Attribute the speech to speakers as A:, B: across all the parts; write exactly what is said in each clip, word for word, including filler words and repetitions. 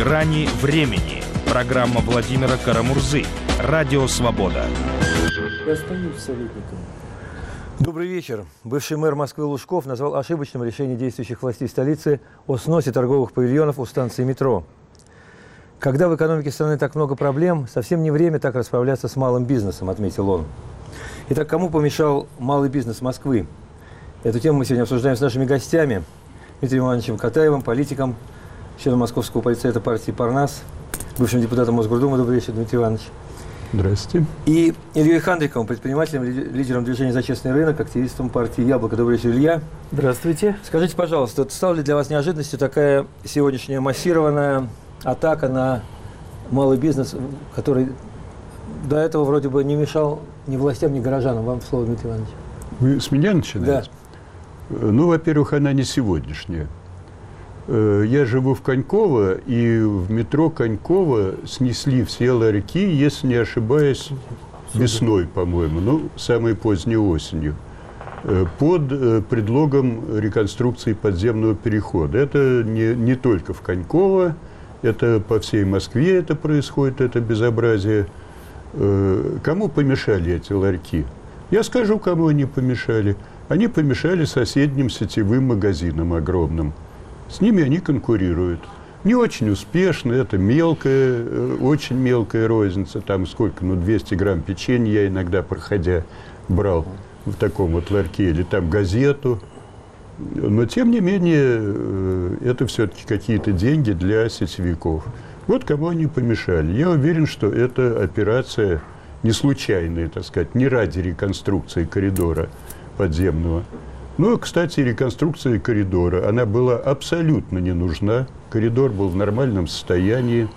A: «Грани времени». Программа Владимира Карамурзы. Радио «Свобода».
B: Я остаюсь советником.
C: Добрый вечер. Бывший мэр Москвы Лужков назвал ошибочным решение действующих властей столицы о сносе торговых павильонов у станции метро. Когда в экономике страны так много проблем, совсем не время так расправляться с малым бизнесом, отметил он. Итак, кому помешал малый бизнес Москвы? Эту тему мы сегодня обсуждаем с нашими гостями. Дмитрием Ивановичем Катаевым, политиком, членом Московского политсовета партии «Парнас», бывшим депутатом Мосгордумы. Добрый вечер, Дмитрий Иванович.
D: Здравствуйте.
C: И Ильей Хандриковым, предпринимателем, лидером движения «За честный рынок», активистом партии «Яблоко». Добрый вечер, Илья.
B: Здравствуйте.
C: Скажите, пожалуйста, вот стала ли для вас неожиданностью такая сегодняшняя массированная атака на малый бизнес, который до этого вроде бы не мешал ни властям, ни горожанам? Вам слово, Дмитрий Иванович.
D: Вы с меня начинаете?
C: Да.
D: Ну, во-первых, она не сегодняшняя. Я живу в Коньково, и в метро Коньково снесли все ларьки, если не ошибаюсь, весной, по-моему, ну, самой поздней осенью, под предлогом реконструкции подземного перехода. Это не, не только в Коньково, это по всей Москве это происходит, это безобразие. Кому помешали эти ларьки? Я скажу, кому они помешали. Они помешали соседним сетевым магазинам огромным. С ними они конкурируют. Не очень успешно, это мелкая, очень мелкая розница. Там сколько, ну, двести грамм печенья я иногда, проходя, брал в таком вот ларьке. Или там газету. Но, тем не менее, это все-таки какие-то деньги для сетевиков. Вот кому они помешали. Я уверен, что эта операция не случайная, так сказать, не ради реконструкции коридора подземного. Ну, кстати, реконструкция коридора, она была абсолютно не нужна. Коридор был в нормальном состоянии.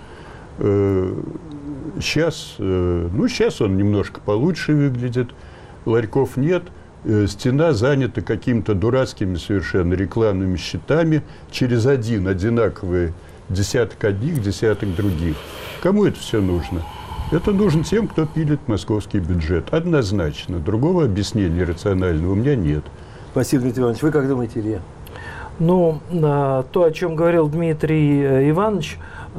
D: Сейчас, ну, сейчас он немножко получше выглядит. Ларьков нет. Стена занята какими-то дурацкими совершенно рекламными щитами. Через один одинаковый десяток одних, десяток других. Кому это все нужно? Это нужно тем, кто пилит московский бюджет. Однозначно. Другого объяснения рационального у меня нет.
C: Спасибо, Дмитрий Иванович. Вы как думаете, Илья?
B: Ну, то, о чем говорил Дмитрий Иванович,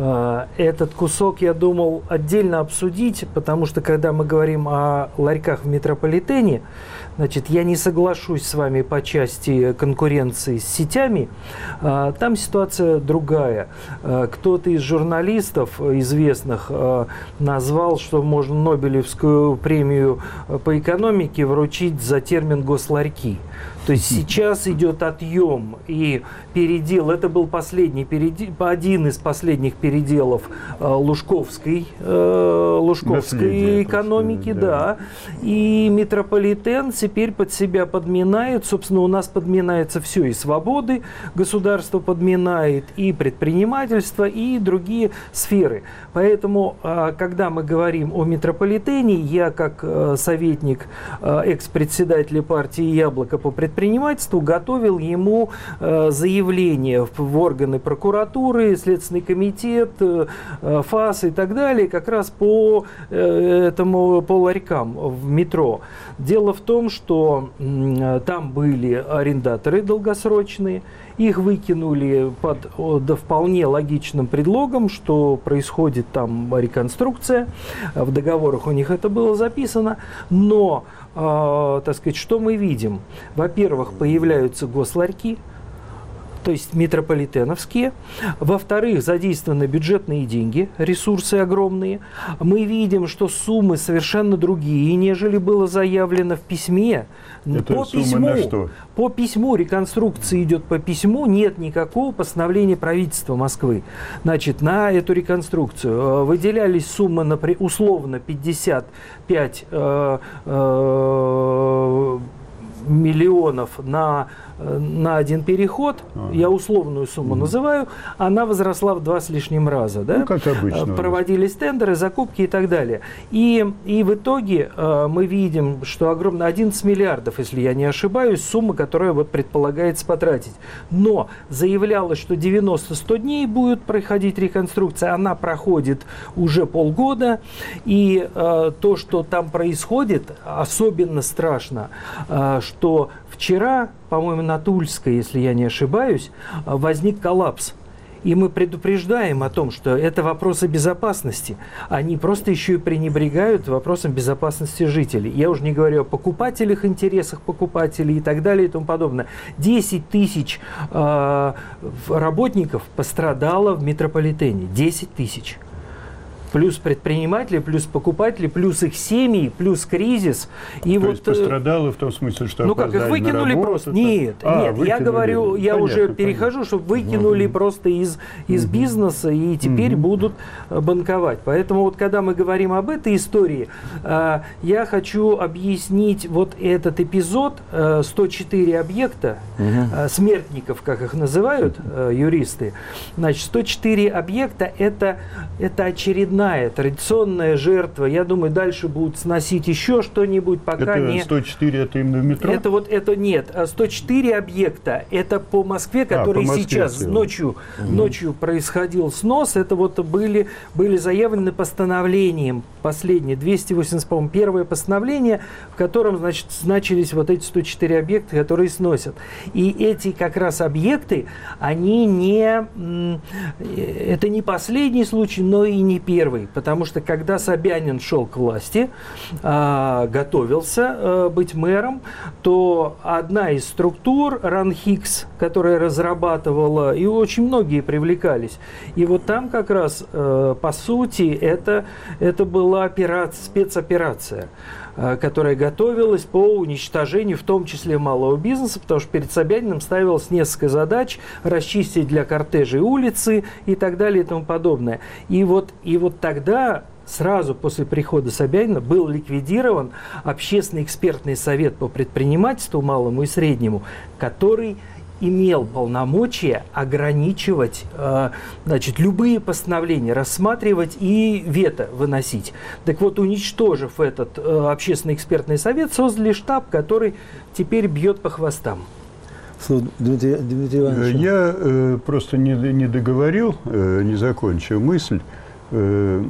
B: этот кусок я думал отдельно обсудить, потому что когда мы говорим о ларьках в метрополитене, значит, я не соглашусь с вами по части конкуренции с сетями. Там ситуация другая. Кто-то из журналистов известных назвал, что можно Нобелевскую премию по экономике вручить за термин «госларьки». То есть сейчас идет отъем и передел. Это был последний передел, один из последних переделов э, Лужковской, э, Лужковской экономики, да. да. И метрополитен теперь под себя подминает. Собственно, у нас подминается все. И свободы государство подминает, и предпринимательство, и другие сферы. Поэтому, э, когда мы говорим о метрополитене, я как э, советник э, экс-председателя партии «Яблоко» по предпринимательству готовил ему э, заявление в, в органы прокуратуры, Следственный комитет, э, ФАС и так далее, как раз по э, этому по ларькам в метро. Дело в том, что э, там были арендаторы долгосрочные, их выкинули под да, вполне логичным предлогом, что происходит там реконструкция. В договорах у них это было записано. Но, э, так сказать, что мы видим? Во-первых, появляются госларьки, то есть метрополитеновские. Во-вторых, задействованы бюджетные деньги, ресурсы огромные. Мы видим, что суммы совершенно другие, нежели было заявлено в письме.
D: Это
B: по
D: сумма
B: письму,
D: на что?
B: По письму, реконструкция идет по письму, нет никакого постановления правительства Москвы. Значит, на эту реконструкцию выделялись суммы, например, условно пятьдесят пять э, э, миллионов на на один переход, ага. я условную сумму mm. называю, она возросла в два с лишним раза. Да?
D: Ну, как обычно.
B: Проводились тендеры, закупки и так далее. И, и в итоге э, мы видим, что огромно одиннадцать миллиардов, если я не ошибаюсь, сумма, которая вот предполагается потратить. Но заявлялось, что девяносто-сто дней будет проходить реконструкция, она проходит уже полгода. И э, то, что там происходит, особенно страшно, э, что вчера, по-моему, на Тульской, если я не ошибаюсь, возник коллапс. И мы предупреждаем о том, что это вопросы безопасности. Они просто еще и пренебрегают вопросом безопасности жителей. Я уже не говорю о покупателях, интересах покупателей и так далее и тому подобное. десять тысяч э, работников пострадало в метрополитене. десять тысяч. Плюс предприниматели, плюс покупатели, плюс их семьи, плюс кризис. И
D: То
B: вот,
D: есть пострадало в том смысле, что
B: ну как, их выкинули
D: работу,
B: просто? Нет,
D: а,
B: нет, я говорю, я
D: понятно,
B: уже перехожу,
D: понятно.
B: что выкинули угу. просто из, из угу. бизнеса и теперь угу. будут банковать. Поэтому вот когда мы говорим об этой истории, э, я хочу объяснить вот этот эпизод, э, сто четыре объекта, угу. э, смертников, как их называют э, юристы. Значит, сто четыре объекта это, это очередная традиционная жертва. Я думаю, дальше будут сносить еще что-нибудь, пока
D: это
B: не...
D: сто четыре это именно в метро?
B: Это вот, это нет. сто четыре объекта, это по Москве, который а, по Москве сейчас все. ночью, угу. ночью происходил снос. Это вот были, были заявлены постановлением последнее, двести восемьдесят первое постановление, в котором, значит, значились вот эти сто четыре объекта, которые сносят. И эти как раз объекты, они не... Это не последний случай, но и не первый. Потому что когда Собянин шел к власти, э, готовился э, быть мэром, то одна из структур, РАНХИКС, которая разрабатывала, и очень многие привлекались. И вот там как раз, э, по сути, это, это была операция, спецоперация, э, которая готовилась по уничтожению, в том числе малого бизнеса, потому что перед Собяниным ставилось несколько задач: расчистить для кортежей улицы и так далее и тому подобное. И вот, и вот тогда, сразу после прихода Собянина, был ликвидирован Общественный экспертный совет по предпринимательству малому и среднему, который имел полномочия ограничивать э, значит, любые постановления, рассматривать и вето выносить. Так вот, уничтожив этот э, Общественный экспертный совет, создали штаб, который теперь бьет по хвостам.
C: Дмитрий, Дмитрий Иванович.
D: Я э, просто не, не договорил, э, не закончил мысль. Э,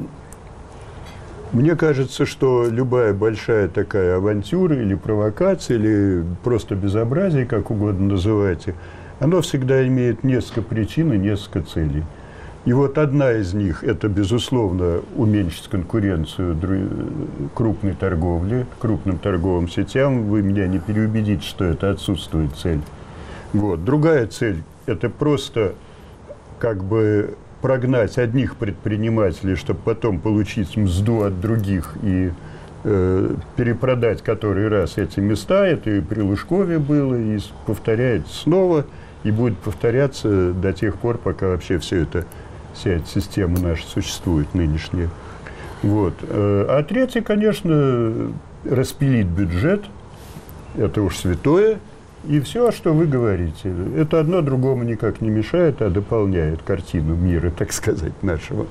D: мне кажется, что любая большая такая авантюра или провокация, или просто безобразие, как угодно называйте, оно всегда имеет несколько причин и несколько целей. И вот одна из них – это, безусловно, уменьшить конкуренцию крупной торговли, крупным торговым сетям. Вы меня не переубедите, что это отсутствует цель. Вот. Другая цель – это просто как бы прогнать одних предпринимателей, чтобы потом получить мзду от других и э, перепродать который раз эти места. Это и при Лужкове было, и повторяется снова, и будет повторяться до тех пор, пока вообще все это, вся эта система наша существует, нынешняя. Вот. А третье, конечно, распилить бюджет. Это уж святое. И все, что вы говорите, это одно другому никак не мешает, а дополняет картину мира, так сказать, нашего.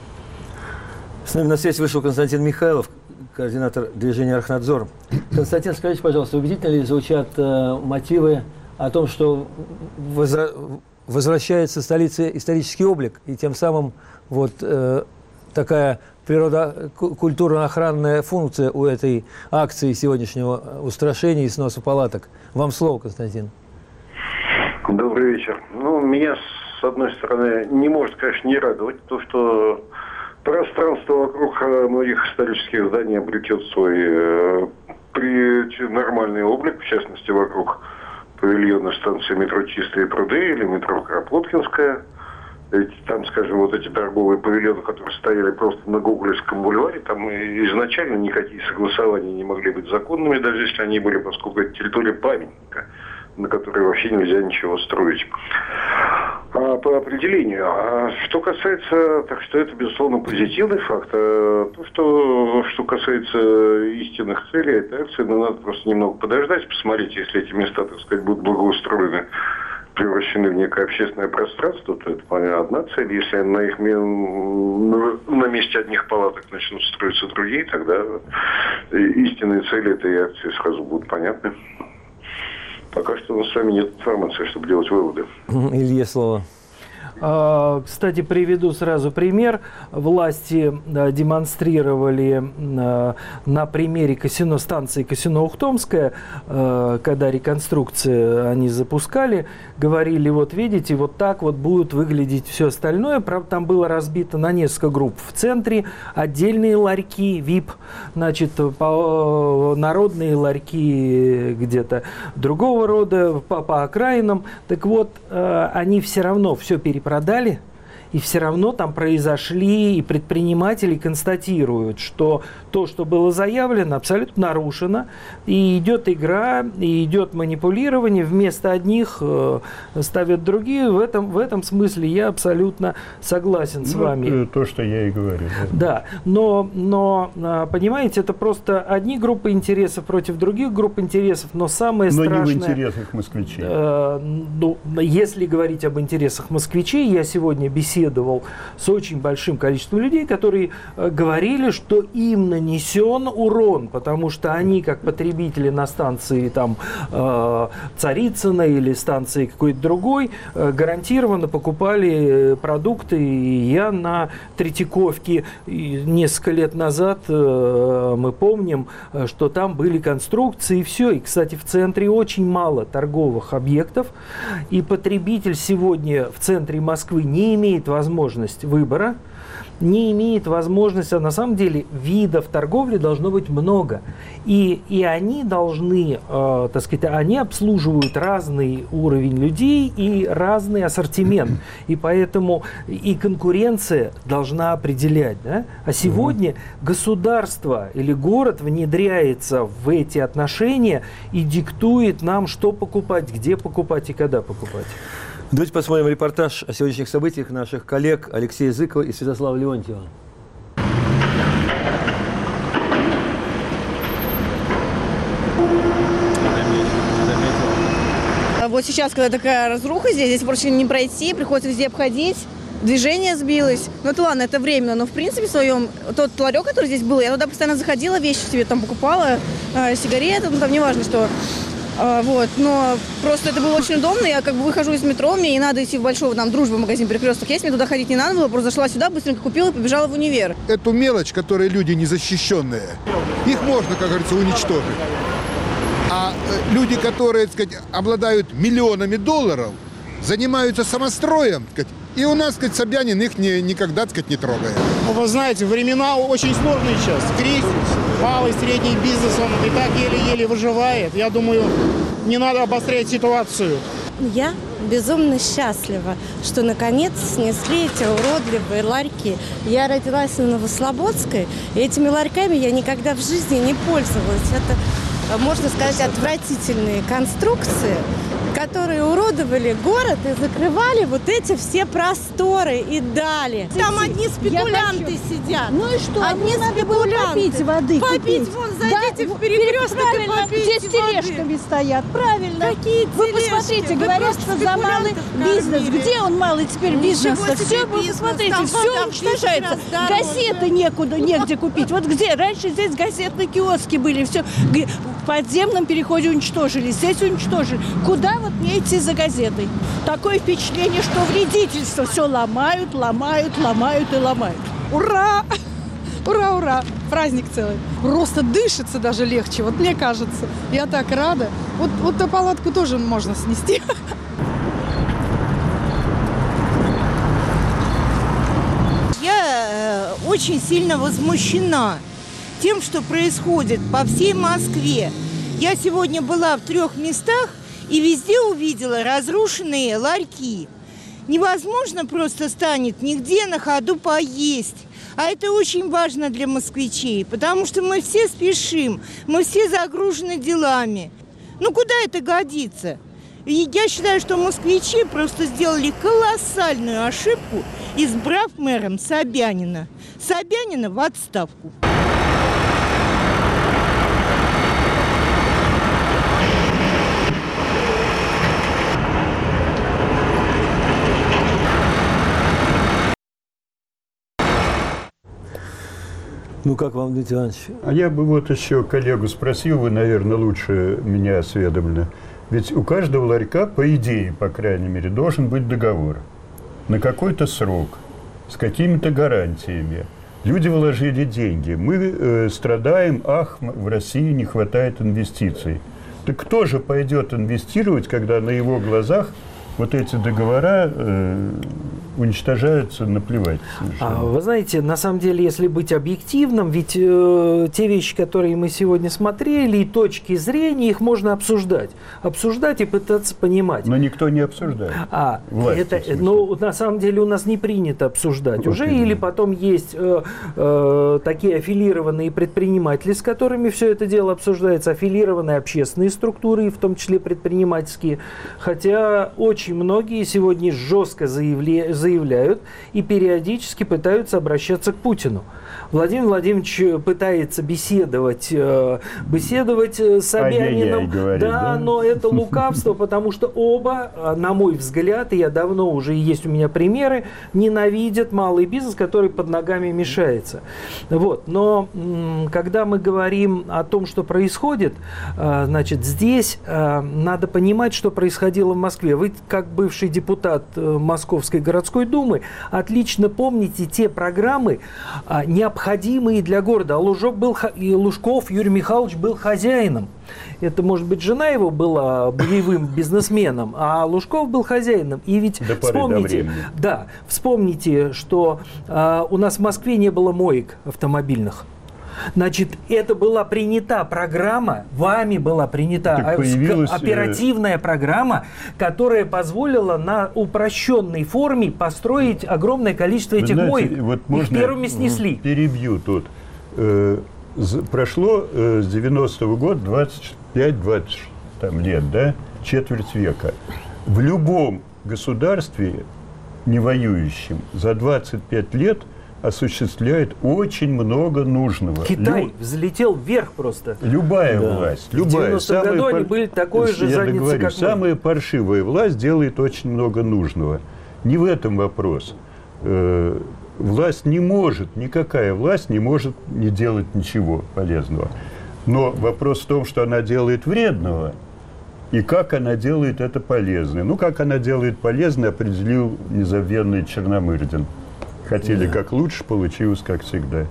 C: С нами на связь вышел Константин Михайлов, координатор движения «Архнадзор». Константин, скажите, пожалуйста, убедительно ли звучат э, мотивы о том, что возра... возвращается в столице исторический облик, и тем самым вот э, такая природо-культурно-охранная функция у этой акции сегодняшнего устрашения и сноса палаток? Вам слово, Константин.
E: Добрый вечер. Ну, меня, с одной стороны, не может, конечно, не радовать то, что пространство вокруг многих исторических зданий обретет свой э, при нормальный облик, в частности, вокруг павильона станции метро «Чистые пруды» или метро «Кропоткинская». Ведь там, скажем, вот эти торговые павильоны, которые стояли просто на Гоголевском бульваре, там изначально никакие согласования не могли быть законными, даже если они были, поскольку это территория памятника, на которой вообще нельзя ничего строить. А по определению. А что касается, так что это, безусловно, позитивный факт. А то, что, что касается истинных целей этой акции, ну, надо просто немного подождать, посмотреть, если эти места, так сказать, будут благоустроены, превращены в некое общественное пространство, то это одна цель. Если на их на месте одних палаток начнут строиться другие, тогда истинные цели этой акции сразу будут понятны. Пока что у нас с вами нет информации, чтобы делать выводы.
C: Илье слово.
B: Кстати, приведу сразу пример. Власти демонстрировали на примере казино, станции казино Ухтомская, когда реконструкцию они запускали, говорили, вот видите, вот так вот будет выглядеть все остальное. Правда, там было разбито на несколько групп. В центре отдельные ларьки, ви ай пи, значит, народные ларьки где-то другого рода, по, по окраинам. Так вот, они все равно все перепродали. Продали, и все равно там произошли, и предприниматели констатируют, что то, что было заявлено, абсолютно нарушено, и идет игра, и идет манипулирование, вместо одних э, ставят другие. В этом, в этом смысле я абсолютно согласен с
D: ну,
B: вами.
D: То, что я и говорю.
B: Да, но, но, понимаете, это просто одни группы интересов против других групп интересов, но самое
D: но
B: страшное...
D: Но не в интересах москвичей.
B: Э, ну, если говорить об интересах москвичей, я сегодня беседовал с очень большим количеством людей, которые э, говорили, что им нанесен урон, потому что они, как потребители на станции там, э, Царицына или станции какой-то другой, э, гарантированно покупали продукты. И я на Третьяковке несколько лет назад, э, мы помним, что там были конструкции и все. И, кстати, в центре очень мало торговых объектов, и потребитель сегодня в центре Москвы не имеет возможность выбора, не имеет возможности, а на самом деле видов торговли должно быть много. И, и они должны, э, так сказать, они обслуживают разный уровень людей и разный ассортимент. И поэтому и конкуренция должна определять. Да? А сегодня государство или город внедряется в эти отношения и диктует нам, что покупать, где покупать и когда покупать.
C: Давайте посмотрим репортаж о сегодняшних событиях наших коллег Алексея Зыкова и Святослава Леонтьева.
F: Вот сейчас, когда такая разруха здесь, здесь проще не пройти, приходится везде обходить. Движение сбилось. Ну, это ладно, это временно. Но, в принципе, в своем... Тот ларек, который здесь был, я туда постоянно заходила, вещи себе там покупала, э, сигареты, ну, там неважно что. Э, вот. Но просто это было очень удобно. Я как бы выхожу из метро, мне не надо идти в большой, там, Дружба, магазин Перекресток есть, мне туда ходить не надо было, просто зашла сюда, быстренько купила и побежала в универ.
G: Эту мелочь, которые люди незащищенные, их можно, как говорится, уничтожить. А э, люди, которые, так сказать, обладают миллионами долларов, занимаются самостроем, так сказать, и у нас, так сказать, Собянин их не, никогда, так сказать, не трогает.
H: Ну, вы знаете, времена очень сложные сейчас. Кризис, малый, средний бизнес, он и так еле-еле выживает. Я думаю, не надо обострять ситуацию.
I: Я безумно счастлива, что наконец снесли эти уродливые ларьки. Я родилась в Новослободской, и этими ларьками я никогда в жизни не пользовалась. Это, можно сказать, отвратительные конструкции, которые уродовали город и закрывали вот эти все просторы и дали. Там одни спекулянты сидят.
J: Ну и что?
I: Одни
J: надо было попить воды.
I: Попить,
J: купить.
I: вон, зайдите
J: да,
I: в перекресток и
J: правильно,
I: попейте
J: здесь тележками
I: воды.
J: стоят. Правильно.
I: Какие
J: Вы
I: тележки?
J: посмотрите,
I: Вы
J: говорят, что за малый бизнес.
I: кормили.
J: Где он малый теперь бизнес? Все, вы
I: бизнес,
J: посмотрите,
I: там
J: все
I: там
J: уничтожается.
I: дороже.
J: Газеты некуда, негде купить. Вот где? Раньше здесь газетные киоски были. Все в подземном переходе уничтожили. Здесь уничтожили. Куда вот мне идти за газетой? Такое впечатление, что вредительство. Все ломают, ломают, ломают и ломают.
K: Ура! Ура, ура! Праздник целый. Просто дышится даже легче, вот мне кажется. Я так рада. Вот, вот эту палатку тоже можно снести.
L: Я э, очень сильно возмущена тем, что происходит по всей Москве. Я сегодня была в трех местах и везде увидела разрушенные ларьки. Невозможно просто станет нигде на ходу поесть. А это очень важно для москвичей, потому что мы все спешим, мы все загружены делами. Ну куда это годится? И я считаю, что москвичи просто сделали колоссальную ошибку, избрав мэром Собянина. Собянина в отставку.
C: Ну, как вам, Дмитрий Иванович?
D: А я бы вот еще коллегу спросил, вы, наверное, лучше меня осведомлены. Ведь у каждого ларька, по идее, по крайней мере, должен быть договор. на какой-то срок, с какими-то гарантиями. Люди вложили деньги. Мы э, страдаем, ах, в России не хватает инвестиций. Так кто же пойдет инвестировать, когда на его глазах вот эти договора э, уничтожаются, наплевать совершенно?
B: А, вы знаете, на самом деле, если быть объективным, ведь э, те вещи, которые мы сегодня смотрели, и точки зрения, их можно обсуждать. Обсуждать и пытаться понимать.
D: Но никто не обсуждает.
B: А,
D: Власти,
B: это, ну, на самом деле у нас не принято обсуждать вот уже, именно. Или потом есть э, э, такие аффилированные предприниматели, с которыми все это дело обсуждается, аффилированные общественные структуры, в том числе предпринимательские, хотя очень многие сегодня жестко заявля... заявляют и периодически пытаются обращаться к Путину. Владимир Владимирович пытается беседовать, э, беседовать с Собяниным, говорит, да, да, но это лукавство, потому что оба, на мой взгляд, и я давно уже, есть у меня примеры, ненавидят малый бизнес, который под ногами мешается. Вот. Но когда мы говорим о том, что происходит, э, значит, здесь э, надо понимать, что происходило в Москве. Вы, как бывший депутат Московской городской думы, отлично помните те программы, э, необходимые для города. А Лужок был, и Лужков Юрий Михайлович был хозяином. Это, может быть, жена его была боевым бизнесменом, а Лужков был хозяином. И ведь до вспомните, да, вспомните, что э, у нас в Москве не было моек автомобильных. Значит, это была принята программа, вами была принята оперативная программа, которая позволила на упрощенной форме построить огромное количество этих знаете, моек. Вот их первыми снесли.
D: Перебью тут. Э, прошло э, с девяностого года двадцать пять двадцать там, лет, да, четверть века. В любом государстве, не воюющем, за двадцать пять лет осуществляет очень много нужного.
B: Китай Лю... взлетел вверх просто.
D: Любая да. власть, любая. В
B: девяностом году пар... они были такой же задницей, как мы.
D: Самая паршивая власть делает очень много нужного. Не в этом вопрос. Э, власть не может, никакая власть не может не делать ничего полезного. Но вопрос в том, что она делает вредного, и как она делает это полезное. Ну, как она делает полезное, определил незабвенный Черномырдин. Хотели да. как лучше, получилось как всегда.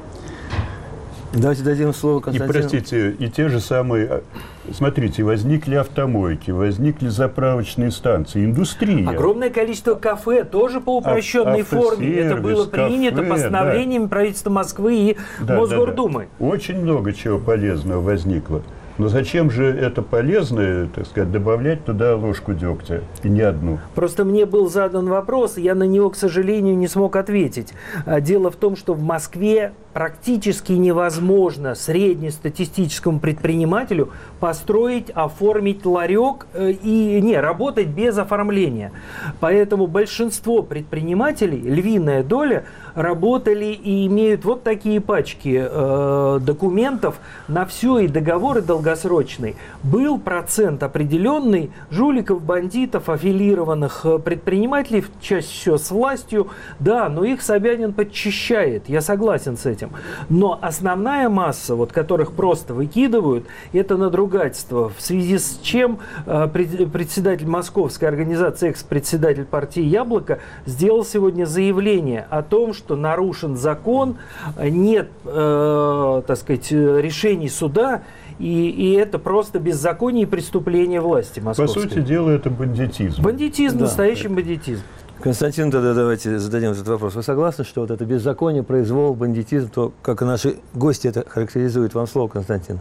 C: Давайте дадим слово Константину.
D: И, простите, и те же самые... Смотрите, возникли автомойки, возникли заправочные станции, индустрия.
B: Огромное количество кафе, тоже по упрощенной а, форме. Это было принято кафе, постановлениями да. правительства Москвы и да, Мосгордумы.
D: Да, да. Очень много чего полезного возникло. Но зачем же это полезное, так сказать, добавлять туда ложку дегтя, и не одну?
B: Просто мне был задан вопрос, и я на него, к сожалению, не смог ответить. Дело в том, что в Москве практически невозможно среднестатистическому предпринимателю построить, оформить ларек и не работать без оформления. Поэтому большинство предпринимателей, львиная доля, работали и имеют вот такие пачки э, документов на все, и договоры долгосрочные. Был процент определенный жуликов, бандитов, аффилированных предпринимателей, чаще всего с властью, да, но их Собянин подчищает, я согласен с этим. Но основная масса, вот, которых просто выкидывают, это надругательство, в связи с чем э, председатель Московской организации, экс-председатель партии «Яблоко» сделал сегодня заявление о том, что что нарушен закон, нет, э, так сказать, решений суда, и, и это просто беззаконие и преступление власти московской.
D: По сути дела, это бандитизм.
B: Бандитизм, да. Настоящий бандитизм.
C: Константин, тогда давайте зададим этот вопрос. Вы согласны, что вот это беззаконие, произвол, бандитизм, то, как и наши гости это характеризуют? Вам слово, Константин.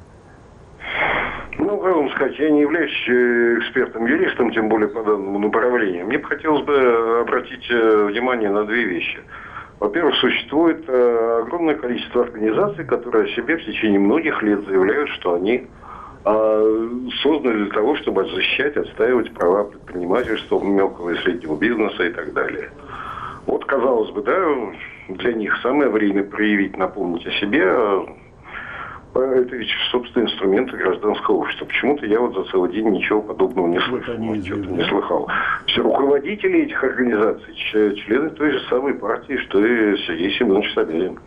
E: Ну, как вам сказать, я не являюсь экспертом-юристом, тем более по данному направлению. Мне бы хотелось бы обратить внимание на две вещи. Во-первых, существует э, огромное количество организаций, которые о себе в течение многих лет заявляют, что они э, созданы для того, чтобы защищать, отстаивать права предпринимательства, мелкого и среднего бизнеса и так далее. Вот, казалось бы, да, для них самое время проявить, напомнить о себе. Это ведь, собственно, инструменты гражданского общества. Почему-то я вот за целый день ничего подобного не слышал, вот что-то не слыхал. Все руководители этих организаций, члены той же самой партии, что и Сергей Семенович Собянин.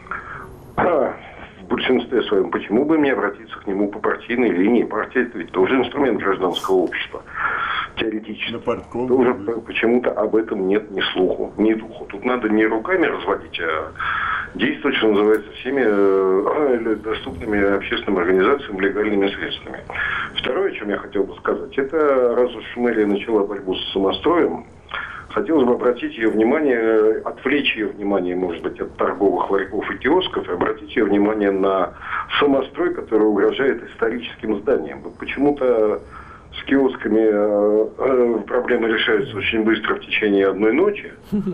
E: А в большинстве своем, почему бы мне обратиться к нему по партийной линии? Партия – это ведь тоже инструмент гражданского общества. теоретически. Тоже почему-то об этом нет ни слуху, ни духу. Тут надо не руками разводить, а действовать, что называется, всеми э, доступными общественным организациям легальными средствами. Второе, о чем я хотел бы сказать, это раз уж мэрия начала борьбу с самостроем, хотелось бы обратить ее внимание, отвлечь ее внимание, может быть, от торговых ларьков и киосков, и обратить ее внимание на самострой, который угрожает историческим зданиям. Вот почему-то с киосками э, э, проблемы решаются очень быстро в течение одной ночи.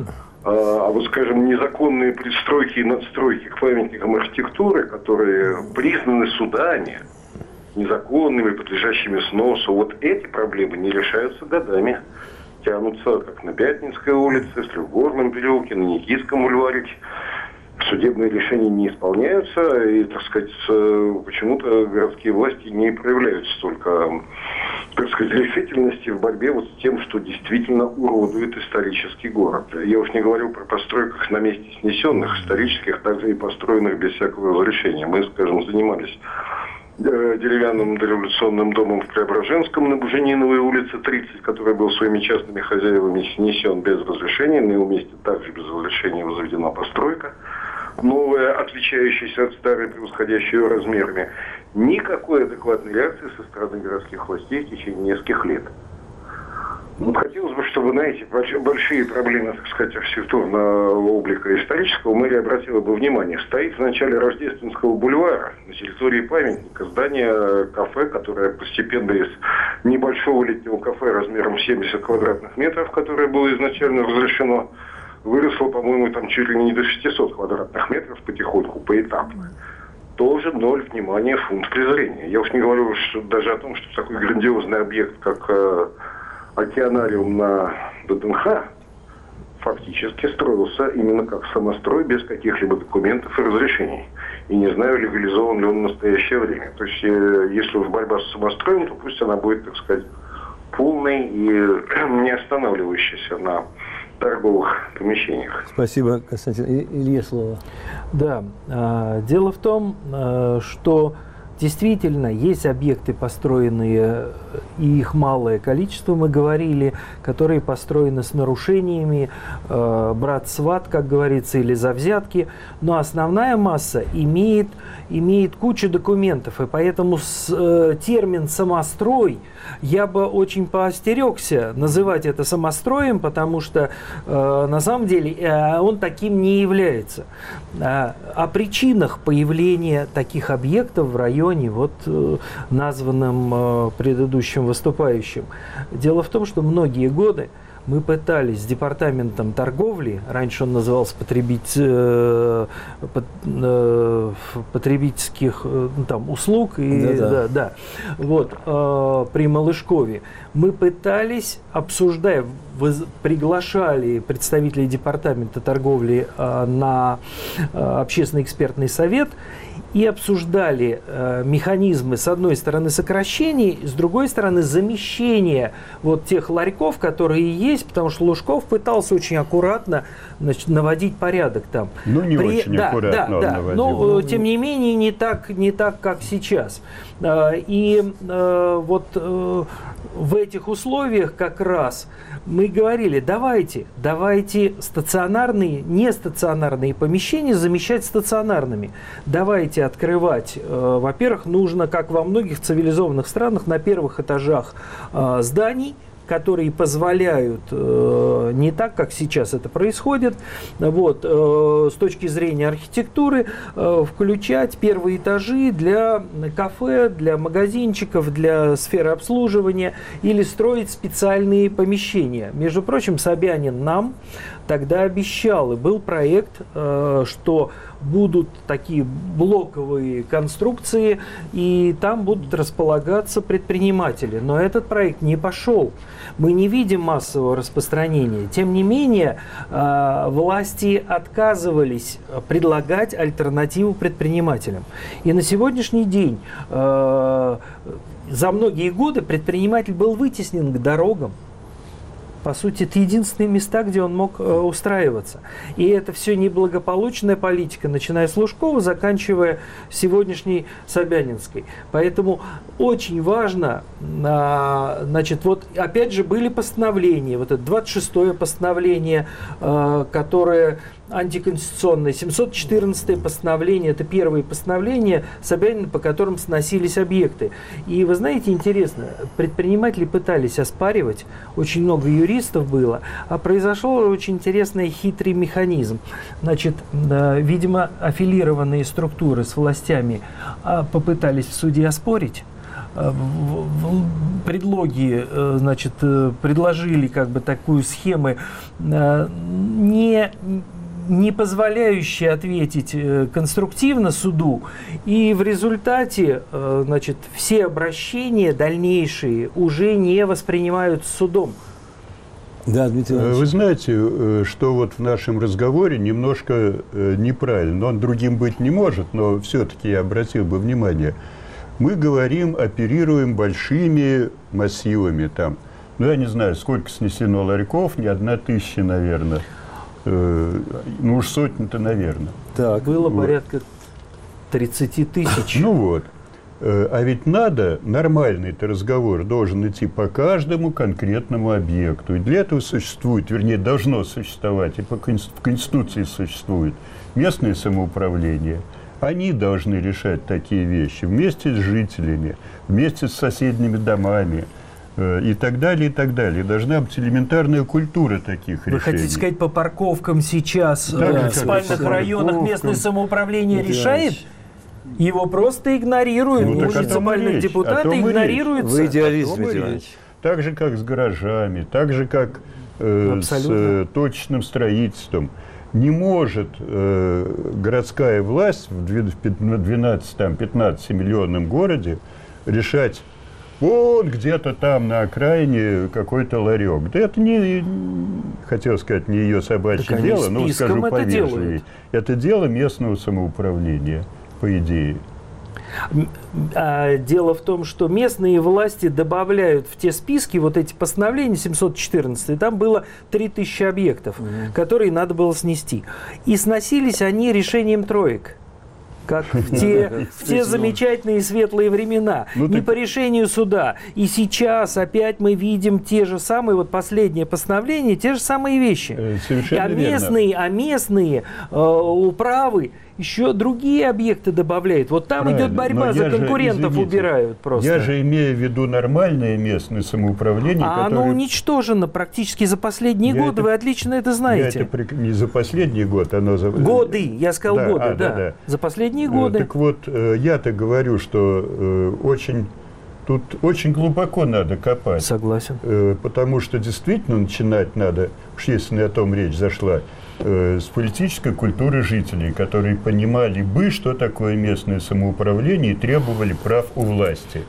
E: А, а вот, скажем, незаконные пристройки и надстройки к памятникам архитектуры, которые признаны судами незаконными, подлежащими сносу, вот эти проблемы не решаются годами. Тянутся как на Пятницкой улице, в Трехгорном переулке, на Никитском бульваре. Судебные решения не исполняются, и, так сказать, почему-то городские власти не проявляют столько, так сказать, решительности в борьбе вот с тем, что действительно уродует исторический город. Я уж не говорю про постройках на месте снесенных, исторических, также и построенных без всякого разрешения. Мы, скажем, занимались деревянным дореволюционным домом в Преображенском на Бужениновой улице тридцать, который был своими частными хозяевами снесен без разрешения. На его месте также без разрешения возведена постройка новая, отличающаяся от старой, превосходящая ее размерами. Никакой адекватной реакции со стороны городских властей в течение нескольких лет. Вот хотелось бы, чтобы, знаете, большие проблемы, так сказать, архитектурного облика исторического мэрия обратила бы внимание. Стоит в начале Рождественского бульвара на территории памятника здание кафе, которое постепенно из небольшого летнего кафе размером семьдесят квадратных метров, которое было изначально разрешено, выросло, по-моему, там чуть ли не до шестисот квадратных метров потихоньку, поэтапно. Тоже ноль внимания, фунт презрения. Я уж не говорю что, даже о том, что такой грандиозный объект, как э, океанариум на ДДНХ, фактически строился именно как самострой, без каких-либо документов и разрешений. И не знаю, легализован ли он в настоящее время. То есть, э, если уж борьба с самостроем, то пусть она будет, так сказать, полной и не останавливающейся на торговых помещениях.
C: Спасибо, Константин. Илье слово.
B: Да. Э, дело в том, э, что действительно есть объекты, построенные, и их малое количество, мы говорили, которые построены с нарушениями, э, брат-сват, как говорится, или за взятки, но основная масса имеет, имеет кучу документов, и поэтому с, э, термин «самострой» я бы очень поостерегся называть это самостроем, потому что э, на самом деле э, он таким не является. Э, о причинах появления таких объектов в районе, вот э, названном э, предыдущим выступающим. Дело в том, что многие годы мы пытались с департаментом торговли, раньше он назывался потребитель, э, э, потребительских э, там, услуг, и, да, да, да, вот, э, при Малышкове, мы пытались, обсуждая, приглашали представителей департамента торговли э, на э, общественный экспертный совет, и обсуждали э, механизмы, с одной стороны, сокращений, с другой стороны, замещения вот тех ларьков, которые есть, потому что Лужков пытался очень аккуратно, значит, наводить порядок там.
D: Ну, не
B: При...
D: очень
B: да,
D: аккуратно
B: да, да. Но, тем не менее, не так, не так как сейчас. И э, вот э, в этих условиях как раз мы говорили, давайте, давайте стационарные, нестационарные помещения замещать стационарными. Давайте открывать. Э, во-первых, нужно, как во многих цивилизованных странах, на первых этажах э, зданий, которые позволяют, э, не так, как сейчас это происходит, вот, э, с точки зрения архитектуры, э, включать первые этажи для кафе, для магазинчиков, для сферы обслуживания или строить специальные помещения. Между прочим, Собянин нам тогда обещал, и был проект, э, что будут такие блоковые конструкции, и там будут располагаться предприниматели. Но этот проект не пошел. Мы не видим массового распространения. Тем не менее, э, власти отказывались предлагать альтернативу предпринимателям. И на сегодняшний день, э, за многие годы предприниматель был вытеснен к дорогам. По сути, это единственные места, где он мог э, устраиваться. И это все неблагополучная политика, начиная с Лужкова, заканчивая сегодняшней Собянинской. Поэтому очень важно, э, значит, вот опять же были постановления, вот это двадцать шестое постановление, э, которое антиконституционное, семьсот четырнадцатое постановление, это первые постановления Собянина, по которым сносились объекты. И вы знаете, интересно, предприниматели пытались оспаривать, очень много юристов было, а произошел очень интересный хитрый механизм. Значит, э, видимо, аффилированные структуры с властями э, попытались в суде оспорить. Предлоги, значит, предложили как бы такую схему, не, не позволяющие ответить конструктивно суду, и в результате, значит, все обращения дальнейшие уже не воспринимаются судом.
C: Да, Дмитрий Иванович.
D: Вы знаете, что вот в нашем разговоре немножко неправильно, но он другим быть не может, но все-таки я обратил бы внимание. Мы говорим, оперируем большими массивами там. Ну, я не знаю, сколько снесено ларьков, не одна тысяча, наверное. Э, ну, уж сотни-то, наверное.
B: Так, было
D: вот.
B: Порядка тридцати тысяч.
D: Ну вот. Э, а ведь надо, нормальный-то разговор должен идти по каждому конкретному объекту. И для этого существует, вернее, должно существовать, и по конст- в Конституции существует местное самоуправление. Они должны решать такие вещи вместе с жителями, вместе с соседними домами э, и так далее, и так далее. Должна быть элементарная культура таких
B: Вы
D: решений.
B: Вы хотите сказать, по парковкам сейчас да, в спальных районах местное самоуправление Дмитрий решает? Иванович. Его просто игнорируют. Ну, муниципальные депутаты игнорируются.
C: Вы идеалист, Дмитрий Иванович.
D: Так же, как с гаражами, так же, как э, с э, точечным строительством. Не может э, городская власть в двенадцати-пятнадцатимиллионном городе решать вот где-то там на окраине какой-то ларек. Да это не, хотел сказать, не ее собачье дело, но скажу повежливее. Это дело местного самоуправления, по идее.
B: Дело в том, что местные власти добавляют в те списки вот эти постановления семьсот четырнадцать, там было три тысячи объектов, угу. которые надо было снести. И сносились они решением троек. Как в те, в те замечательные светлые времена. Ну, не ты... по решению суда. И сейчас опять мы видим те же самые, вот последнее постановление, те же самые вещи.
D: Совершенно
B: а местные, а местные э, управы еще другие объекты добавляют. Вот там правильно. Идет борьба, но за конкурентов же, убирают просто.
D: Я же имею в виду нормальное местное самоуправление.
B: А которое... оно уничтожено практически за последние я годы, это... вы отлично это знаете.
D: Я это не за последний год, оно за...
B: Годы, я сказал да, годы,
D: а,
B: да.
D: да, да.
B: За последние годы.
D: Так вот, я-то говорю, что очень... Тут очень глубоко надо копать.
B: Согласен.
D: Потому что действительно начинать надо, уж если на том речь зашла, с политической культуры жителей, которые понимали бы, что такое местное самоуправление, и требовали прав у власти.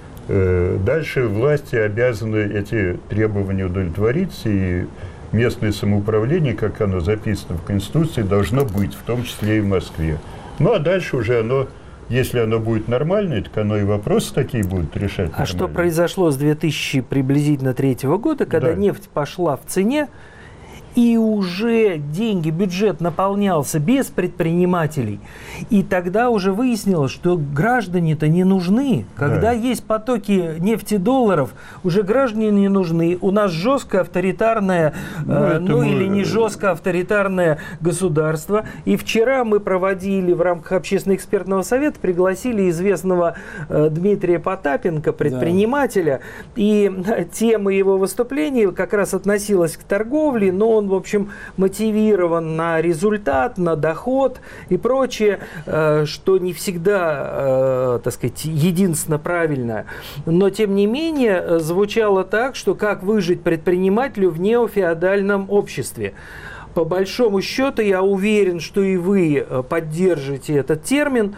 D: Дальше власти обязаны эти требования удовлетворить, и местное самоуправление, как оно записано в Конституции, должно быть, в том числе и в Москве. Ну а дальше уже оно, если оно будет нормальное, так оно и вопросы такие будут решать.
B: А что произошло с две тысячи приблизительно третьего года, когда да. нефть пошла в цене, и уже деньги, бюджет наполнялся без предпринимателей. И тогда уже выяснилось, что граждане-то не нужны. Когда да. есть потоки нефтедолларов, уже граждане не нужны. У нас жестко авторитарное, ну, э, ну мы... или не жестко авторитарное государство. И вчера мы проводили в рамках общественно-экспертного совета, пригласили известного э, Дмитрия Потапенко, предпринимателя. Да. И тема его выступления как раз относилась к торговле, но он, в общем, мотивирован на результат, на доход и прочее, что не всегда, так сказать, единственно правильно. Но, тем не менее, звучало так, что как выжить предпринимателю в неофеодальном обществе. По большому счету, я уверен, что и вы поддержите этот термин,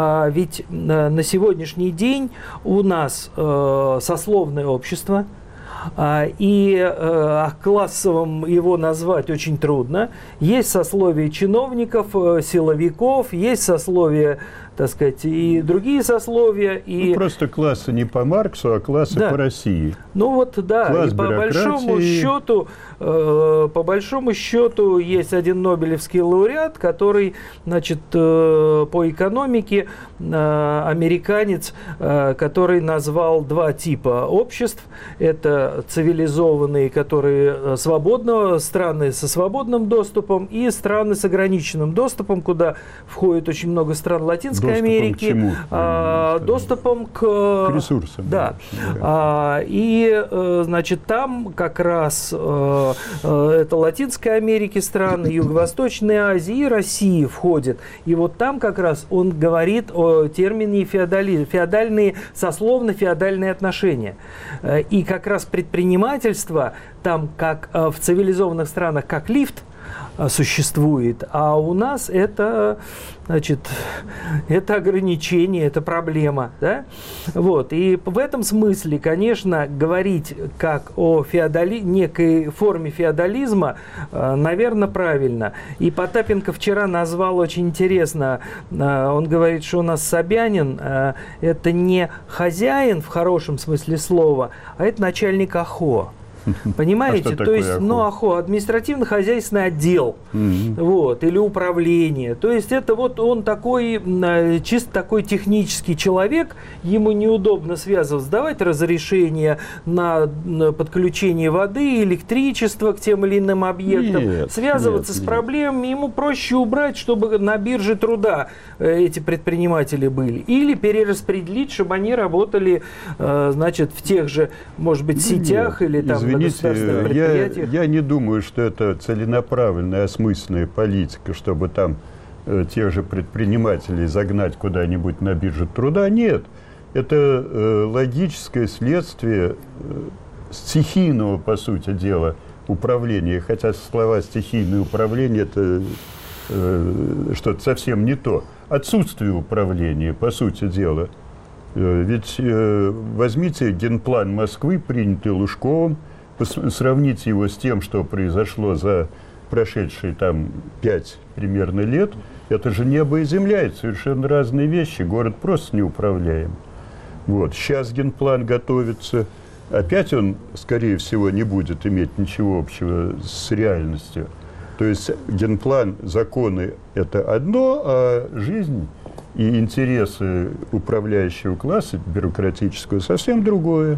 B: ведь на сегодняшний день у нас сословное общество, И о классовом его назвать очень трудно. Есть сословие чиновников, силовиков, есть сословие, так сказать, и другие сословия. И...
D: Ну, просто классы не по Марксу, а классы
B: да.
D: по России.
B: Ну вот, да,
D: Класс
B: и по большому счету, э, по большому счету есть один нобелевский лауреат, который, значит, э, по экономике э, американец, э, который назвал два типа обществ. Это цивилизованные, которые свободно, страны со свободным доступом, и страны с ограниченным доступом, куда входит очень много стран Латинской
D: доступом
B: Америки.
D: К чему?
B: А, доступом к,
D: к ресурсам.
B: Да. А, и, значит, там как раз э, это Латинской Америки страны, Юго-Восточной Азии и России входят. И вот там как раз он говорит о термине феодализм, феодальные, сословно-феодальные отношения. И как раз предпринимательство там, как в цивилизованных странах, как лифт существует, а у нас это, значит, это ограничение, это проблема, да? Вот. И в этом смысле, конечно, говорить как о феодали... некой форме феодализма, наверное, правильно. И Потапенко вчера назвал очень интересно, он говорит, что у нас Собянин это не хозяин в хорошем смысле слова, а это начальник АХО. Понимаете?
D: А
B: то есть,
D: АХО?
B: ну, АХО, административно-хозяйственный отдел, mm-hmm. вот, или управление. То есть, это вот он такой, чисто такой технический человек, ему неудобно связываться, сдавать разрешение на подключение воды, электричества к тем или иным объектам,
D: нет,
B: связываться
D: нет,
B: с
D: нет.
B: проблемами, ему проще убрать, чтобы на бирже труда эти предприниматели были. Или перераспределить, чтобы они работали, значит, в тех же, может быть, сетях
D: нет,
B: или там
D: извините, я, я не думаю, что это целенаправленная, осмысленная политика, чтобы там э, тех же предпринимателей загнать куда-нибудь на биржу труда. Нет, это э, логическое следствие э, стихийного, по сути дела, управления. Хотя слова «стихийное управление» — это э, что-то совсем не то. Отсутствие управления, по сути дела. Э, ведь э, возьмите генплан Москвы, принятый Лужковым, сравните его с тем, что произошло за прошедшие там пять примерно лет, это же небо и земля, это совершенно разные вещи, город просто неуправляем. Вот. Сейчас генплан готовится, опять он, скорее всего, не будет иметь ничего общего с реальностью. То есть генплан, законы – это одно, а жизнь и интересы управляющего класса, бюрократического, совсем другое.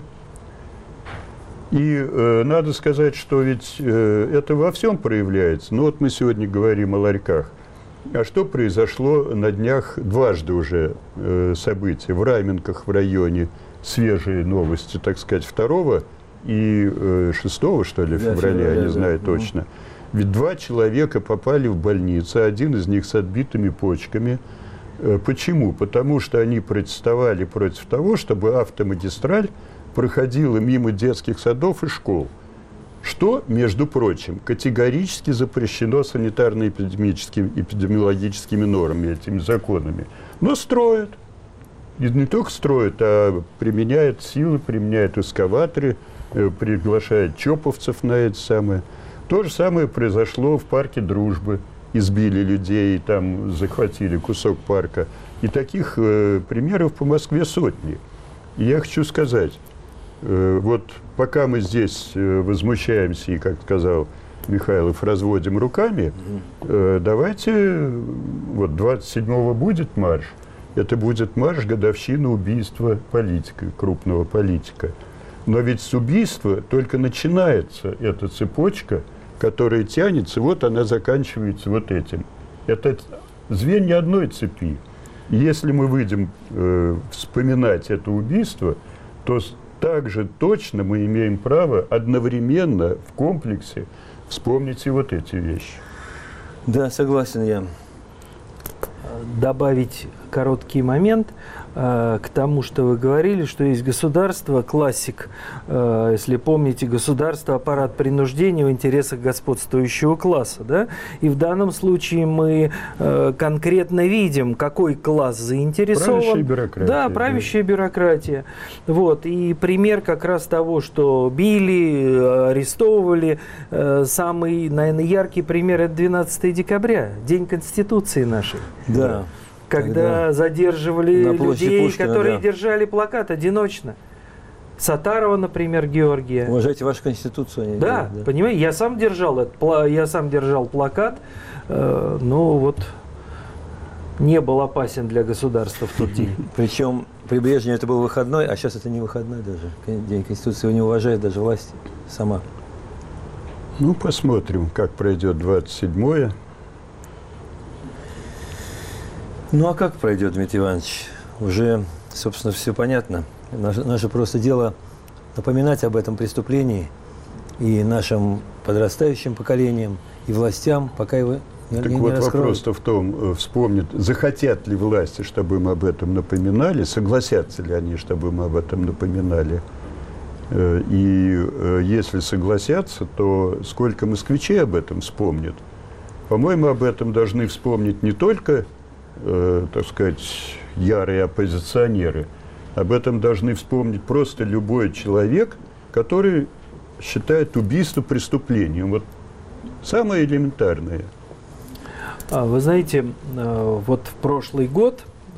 D: И э, надо сказать, что ведь э, это во всем проявляется. Ну вот мы сегодня говорим о ларьках. А что произошло на днях дважды уже э, события? В Раменках в районе свежие новости, так сказать, второго и э, шестого, что ли, февраля, я не знаю точно. Ведь два человека попали в больницу, один из них с отбитыми почками. Э, почему? Потому что они протестовали против того, чтобы автомагистраль проходила мимо детских садов и школ, что, между прочим, категорически запрещено санитарно-эпидемическими эпидемиологическими нормами, этими законами. Но строят. И не только строят, а применяют силы, применяют эскаваторы, э, приглашают чоповцев на это самое. То же самое произошло в парке Дружбы. Избили людей, там захватили кусок парка. И таких э, примеров по Москве сотни. И я хочу сказать, вот пока мы здесь возмущаемся и, как сказал Михайлов, разводим руками, давайте, вот двадцать седьмого будет марш, это будет марш годовщины убийства политика, крупного политика. Но ведь с убийства только начинается эта цепочка, которая тянется, вот она заканчивается вот этим. Это звенья одной цепи. И если мы выйдем э, вспоминать это убийство, то также точно мы имеем право одновременно в комплексе вспомнить и вот эти вещи.
C: Да, согласен я.
B: Добавить короткий момент э, к тому, что вы говорили, что есть государство, классик, э, если помните, государство, аппарат принуждения в интересах господствующего класса. Да? И в данном случае мы э, конкретно видим, какой класс заинтересован.
D: Правящая бюрократия.
B: Да, правящая да. бюрократия. Вот. И пример как раз того, что били, арестовывали, э, самый, наверное, яркий пример – это двенадцатое декабря, День Конституции нашей.
C: Да.
B: Когда, когда задерживали людей, Пушкина, которые да. держали плакат одиночно. Сатарова, например, Георгия.
C: Уважайте вашу Конституцию.
B: Да, да, понимаете, я сам держал этот, я сам держал плакат, э, но вот не был опасен для государства в тот день.
C: Причем при Брежневе это был выходной, а сейчас это не выходной даже. День Конституции его не уважает даже власть сама.
D: Ну, посмотрим, как пройдет двадцать седьмое.
C: Ну, а как пройдет, Дмитрий Иванович? Уже, собственно, все понятно. Наше, наше просто дело напоминать об этом преступлении и нашим подрастающим поколениям, и властям, пока его не,
D: так
C: не,
D: вот
C: не раскроют.
D: Вопрос-то в том, вспомнят, захотят ли власти, чтобы мы об этом напоминали, согласятся ли они, чтобы мы об этом напоминали. И если согласятся, то сколько москвичей об этом вспомнят? По-моему, об этом должны вспомнить не только, э, так сказать, ярые оппозиционеры. Об этом должны вспомнить просто любой человек, который считает убийство преступлением. Вот самое элементарное.
B: Вы знаете, вот в прошлый год,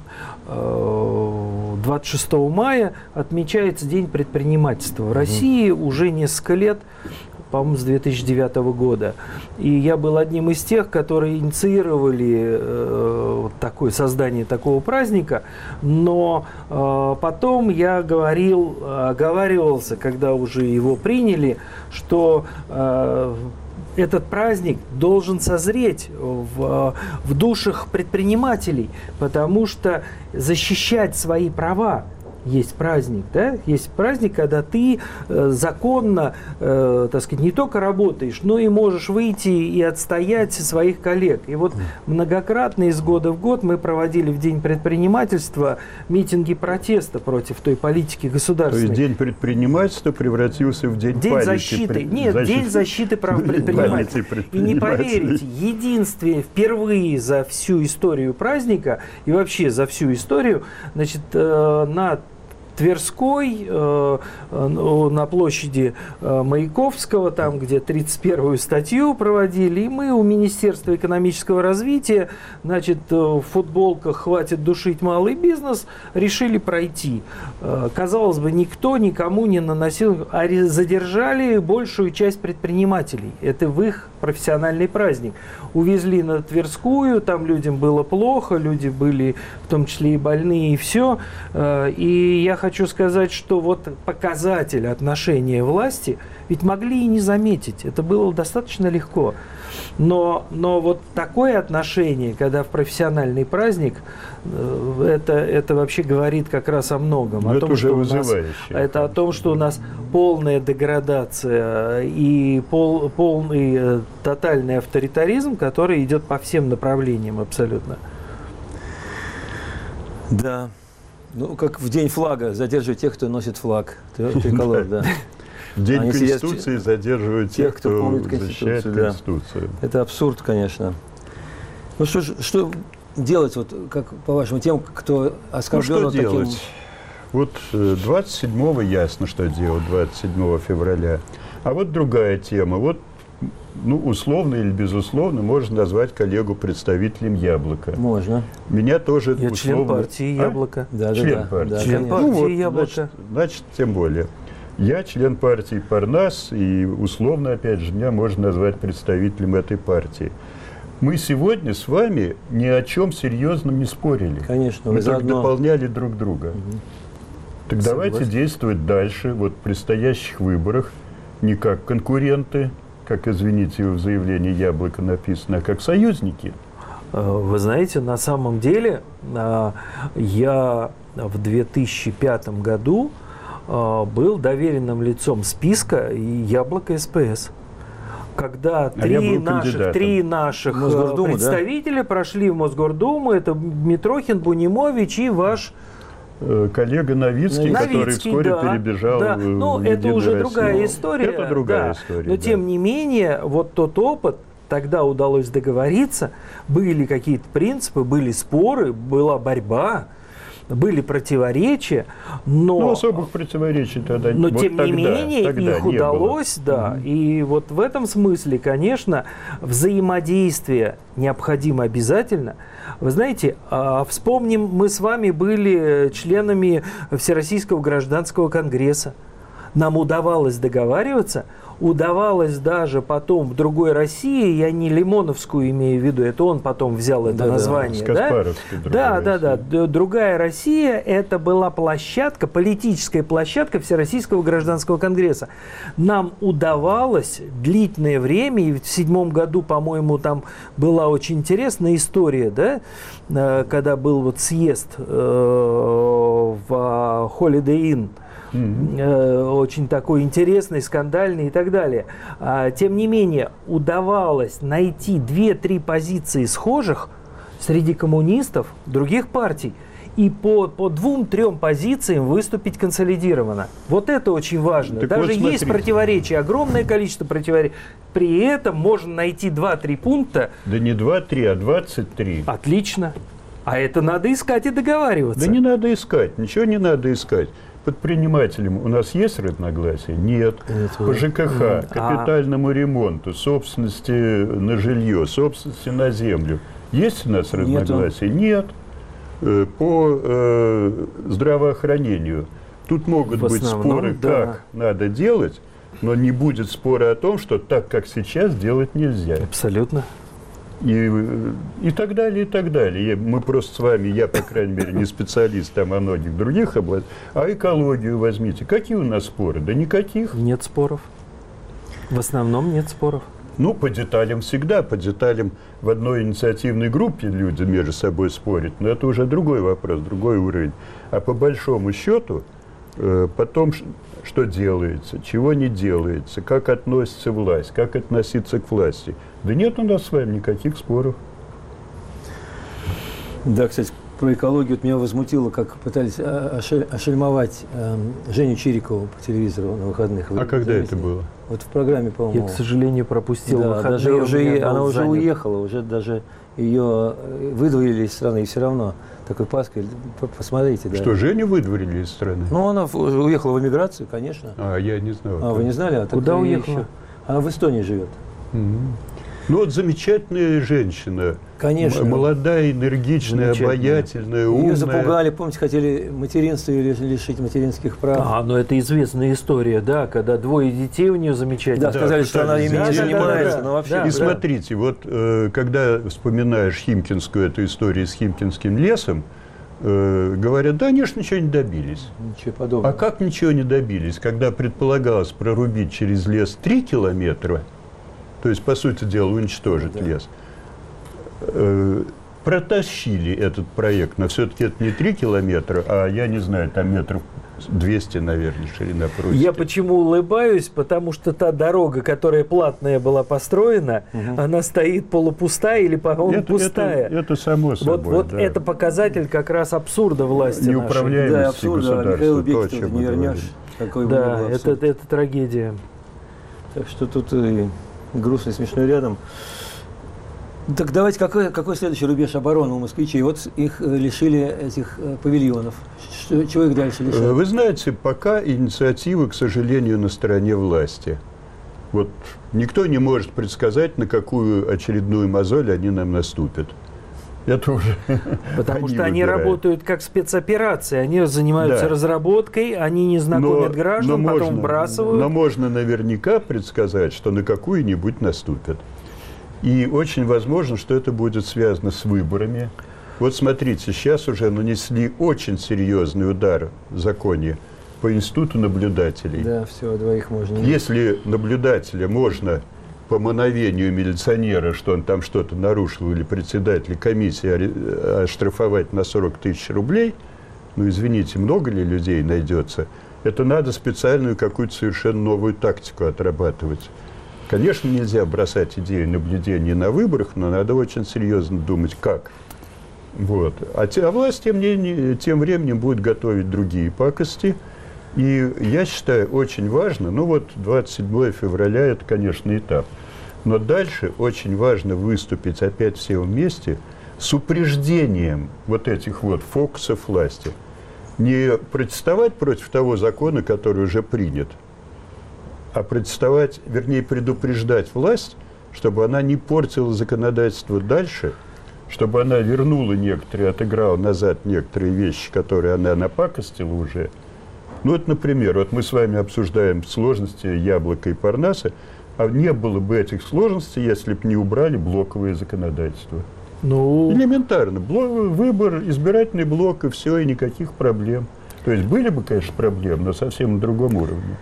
B: двадцать шестого мая, отмечается День предпринимательства. В России mm-hmm. уже несколько лет, по-моему, с две тысячи девятого года. И я был одним из тех, которые инициировали э, такое, создание такого праздника. Но э, потом я говорил, оговаривался, когда уже его приняли, что э, этот праздник должен созреть в, в душах предпринимателей, потому что защищать свои права есть праздник, да? Есть праздник, когда ты э, законно, э, так сказать, не только работаешь, но и можешь выйти и отстоять своих коллег. И вот многократно из года в год мы проводили в День предпринимательства митинги протеста против той политики государственной.
D: То есть День предпринимательства превратился в День,
B: день
D: памяти.
B: защиты.
D: Пред...
B: Нет,
D: защиты...
B: День защиты прав предпринимателей. И не поверите, единственное, впервые за всю историю праздника и вообще за всю историю, значит, э, на Тверской, э, на площади э, Маяковского, там, где тридцать первую статью проводили, и мы у Министерства экономического развития, значит, в футболках «Хватит душить малый бизнес» решили пройти. Э, казалось бы, никто никому не наносил, а задержали большую часть предпринимателей. Это в их профессиональный праздник. Увезли на Тверскую, там людям было плохо, люди были в том числе и больные, и все. Э, и я хочу сказать, что вот показатель отношения власти ведь могли и не заметить. Это было достаточно легко. Но, но вот такое отношение, когда в профессиональный праздник, это, это вообще говорит как раз о многом.
D: Но
B: о
D: это
B: том,
D: уже
B: что у нас,
D: вызывающее.
B: это о том, что у нас полная деградация и пол, полный тотальный авторитаризм, который идет по всем направлениям абсолютно.
C: Да. Ну, как в день флага задерживают тех, кто носит флаг. Триколор, да.
D: В день Они Конституции задерживают тех, кто, кто защищает
C: да.
D: Конституцию.
C: Это абсурд, конечно. Ну что ж, что делать, вот, как по-вашему, тем, кто оскорблен
D: ну, что
C: таким...
D: делать? Вот двадцать седьмого ясно, что делать, двадцать седьмого февраля. А вот другая тема. Вот, ну, условно или безусловно, можно назвать коллегу представителем «Яблока».
C: Можно.
D: Меня тоже
B: Я
D: условно...
B: член партии «Яблоко».
C: А? Да,
D: член
C: да,
D: партии.
C: Да,
B: член партии
D: ну, вот,
B: «Яблоко».
D: Значит, значит, тем более. Я член партии «Парнас», и условно, опять же, меня можно назвать представителем этой партии. Мы сегодня с вами ни о чем серьезном не спорили.
C: Конечно.
D: Мы только
C: заодно...
D: дополняли друг друга. Угу. Так Согласен. Давайте действовать дальше, вот в предстоящих выборах, не как конкуренты, как, извините, в заявлении «Яблоко» написано, а как союзники.
B: Вы знаете, на самом деле я в две тысячи пятом году был доверенным лицом списка «Яблоко СПС». когда три, наших, три наших представителя да? прошли в Мосгордуму, это Митрохин, Бунимович и ваш...
D: коллега Новицкий, Новицкий который вскоре да, перебежал
B: да.
D: в
B: Ну, это уже
D: Россию.
B: другая история.
D: Это другая
B: да.
D: история.
B: Но,
D: да.
B: тем не менее, вот тот опыт, тогда удалось договориться, были какие-то принципы, были споры, была борьба, были противоречия, но...
D: Ну, особых противоречий тогда
B: Но,
D: вот
B: тем
D: тогда,
B: не менее,
D: тогда
B: их
D: не
B: удалось,
D: было.
B: да. Mm-hmm. И вот в этом смысле, конечно, взаимодействие необходимо обязательно. Вы знаете, вспомним, мы с вами были членами Всероссийского гражданского конгресса. Нам удавалось договариваться, удавалось даже потом в другой России, я не Лимоновскую имею в виду, это он потом взял это да, название. Да, да, да, да, да. Другая Россия, это была площадка, политическая площадка Всероссийского гражданского конгресса. Нам удавалось длительное время, и в седьмом году, по-моему, там была очень интересная история, да, когда был вот съезд э, в Holiday Inn. Mm-hmm. Очень такой интересный, скандальный и так далее. Тем не менее, удавалось найти две-три позиции схожих среди коммунистов других партий и по, по двум-трем позициям выступить консолидированно. Вот это очень важно. Так Даже вот есть противоречия, огромное количество противоречий. При этом можно найти два-три пункта.
D: Да не два-три, а двадцать три.
B: Отлично. А это надо искать и договариваться.
D: Да не надо искать, ничего не надо искать. Под предпринимателем у нас есть разногласия? Нет. Нет. По ЖКХ, капитальному ремонту, собственности на жилье, собственности на землю. Есть у нас разногласия? Нет. Нет. По э, здравоохранению. Тут могут быть споры, да. как надо делать, но не будет спора о том, что так, как сейчас, делать нельзя.
B: Абсолютно.
D: И, и так далее, и так далее. Мы просто с вами, я, по крайней мере, не специалист там о многих других областях, а экологию возьмите. Какие у нас споры? Да никаких.
B: Нет споров. В основном нет споров.
D: Ну, по деталям всегда. По деталям в одной инициативной группе люди между собой спорят. Но это уже другой вопрос, другой уровень. А по большому счету, э, потом, что делается, чего не делается, как относится власть, как относиться к власти. Да нет у нас с вами никаких споров.
C: Да, кстати, про экологию вот меня возмутило, как пытались ошель, ошельмовать э, Женю Чирикову по телевизору на выходных.
D: Вы а когда заметили? Это было?
C: Вот в программе, по-моему.
B: Я, к сожалению, пропустил
C: да,
B: выходные.
C: Даже уже, она уже
B: занят.
C: уехала, уже даже ее выдворили из страны, и все равно такой паской. Посмотрите. Да.
D: Что, Женю выдворили из страны?
C: Ну, она уехала в эмиграцию, конечно.
D: А, я не знал.
C: А, вы не знали? А
B: куда уехала?
C: Еще? Она в Эстонии живет.
D: Mm-hmm. Ну вот замечательная женщина,
C: конечно,
D: молодая, энергичная, обаятельная, умная.
C: Ее запугали, помните, хотели материнство или лишить материнских прав.
B: А, ну это известная история, да, когда двое детей у нее замечательно.
C: Да, да, сказали, что она ими не занимается, но вообще.
D: И смотрите, вот когда вспоминаешь Химкинскую эту историю с Химкинским лесом, говорят, да, конечно, ничего не добились.
C: Ничего подобного.
D: А как ничего не добились, когда предполагалось прорубить через лес три километра? То есть, по сути дела, уничтожить да. лес. Э, протащили этот проект, но все-таки это не три километра, а, я не знаю, там метров двести, наверное, ширина просеки.
B: Я почему улыбаюсь? Потому что та дорога, которая платная была построена, угу. она стоит полупустая или, по-моему,
D: это,
B: пустая.
D: Это, это само собой.
B: Вот, вот
D: да.
B: это показатель как раз абсурда власти
D: неуправляемости
C: да, абсурда,
D: государства.
C: То, о чем не вернешь.
B: Да, это, это трагедия.
C: Так что тут и грустно и смешно рядом. Так давайте, какой, какой следующий рубеж обороны у москвичей? Вот их лишили этих павильонов. Что, чего их дальше лишают?
D: Вы знаете, пока инициатива, к сожалению, на стороне власти. Вот никто не может предсказать, на какую очередную мозоль они нам наступят. Это уже
B: Потому что они работают как спецоперации. Они занимаются да. разработкой, они не знакомят но, граждан, но потом
D: можно,
B: вбрасывают.
D: Но можно наверняка предсказать, что на какую-нибудь наступят. И очень возможно, что это будет связано с выборами. Вот смотрите, сейчас уже нанесли очень серьезный удар в законе по институту наблюдателей.
C: Да, все, двоих можно.
D: Если наблюдателя можно по мановению милиционера, что он там что-то нарушил, или председателя комиссии оштрафовать на сорок тысяч рублей, ну, извините, много ли людей найдется? Это надо специальную какую-то совершенно новую тактику отрабатывать. Конечно, нельзя бросать идею наблюдения на выборах, но надо очень серьезно думать, как. Вот. А, те, а власть тем, не, тем временем будет готовить другие пакости. И я считаю, очень важно, ну вот двадцать седьмое февраля – это, конечно, этап. Но дальше очень важно выступить опять все вместе с упреждением вот этих вот фокусов власти. Не протестовать против того закона, который уже принят, а протестовать, вернее, предупреждать власть, чтобы она не портила законодательство дальше, чтобы она вернула некоторые, отыграла назад некоторые вещи, которые она напакостила уже. Ну, вот, например, вот мы с вами обсуждаем сложности Яблока и Парнаса, а не было бы этих сложностей, если бы не убрали блоковое законодательство.
B: Ну...
D: Элементарно. Блок, выбор, избирательный блок, и все, и никаких проблем. То есть были бы, конечно, проблемы, но совсем на другом уровне.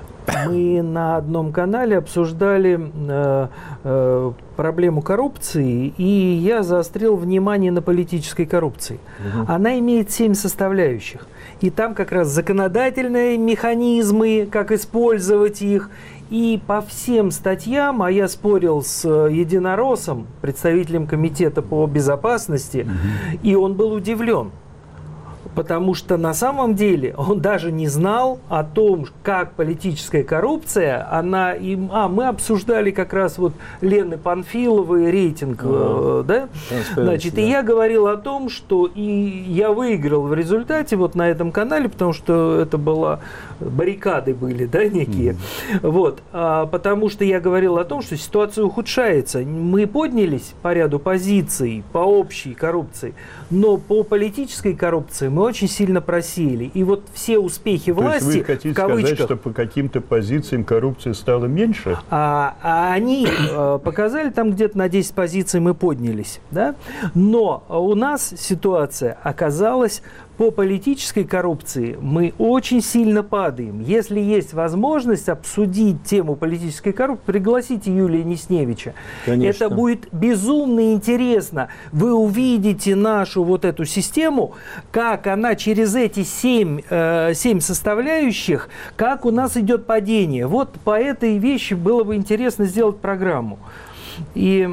B: Мы на одном канале обсуждали э, э, проблему коррупции, и я заострил внимание на политической коррупции. Угу. Она имеет семь составляющих. И там как раз законодательные механизмы, как использовать их. И по всем статьям, а я спорил с Единороссом, представителем комитета по безопасности, угу. и он был удивлен. Потому что на самом деле он даже не знал о том, как политическая коррупция, она им... А, мы обсуждали как раз вот Лены Панфиловой рейтинг, а, да? Значит, да. И я говорил о том, что и я выиграл в результате вот на этом канале, потому что это была... баррикады были, да, некие. Mm-hmm. Вот. А, потому что я говорил о том, что ситуация ухудшается. Мы поднялись по ряду позиций по общей коррупции, но по политической коррупции мы очень сильно просели. И вот все успехи власти,
D: то есть вы хотите
B: в кавычках,
D: сказать, что по каким-то позициям коррупция стала меньше?
B: А, а они а, показали, там где-то на десять позиций мы поднялись. Да? Но у нас ситуация оказалась по политической коррупции мы очень сильно падаем. Если есть возможность обсудить тему политической коррупции, пригласите Юлия Несневича. Конечно. Это будет безумно интересно. Вы увидите нашу вот эту систему, как она через эти семь, э, семь составляющих, как у нас идет падение. Вот по этой вещи было бы интересно сделать программу. И...